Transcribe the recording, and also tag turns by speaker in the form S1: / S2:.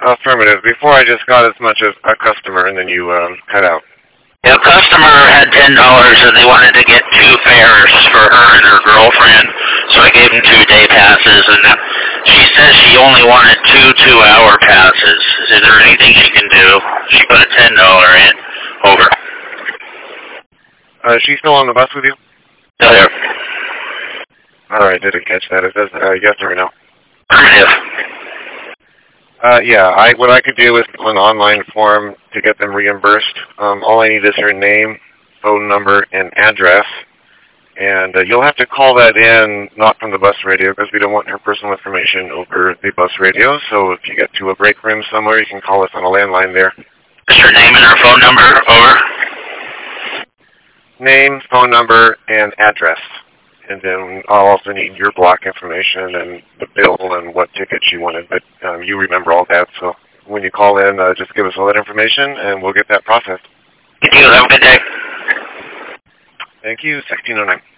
S1: Affirmative. Before I just got as much as a customer, and then you cut out.
S2: The customer had $10 and they wanted to get 2 fares for her and her girlfriend, so I gave them 2 day passes, and she says she only wanted 2 2-hour passes. Is there anything she can do? She put a $10 in. Over.
S1: Is she still on the bus with you?
S2: Still here.
S1: Alright, didn't catch that. It says yes or no.
S2: Affirmative.
S1: Yeah, what I could do is fill an online form to get them reimbursed. All I need is her name, phone number, and address. And you'll have to call that in, not from the bus radio, because we don't want her personal information over the bus radio. So if you get to a break room somewhere, you can call us on a landline there.
S2: Is her name and her phone number? Over.
S1: Name, phone number, and address. And then I'll also need your block information and the bill and what ticket you wanted. But you remember all that, so when you call in, just give us all that information, and we'll get that processed.
S2: Thank you. Have a good day.
S1: Thank you. 1609.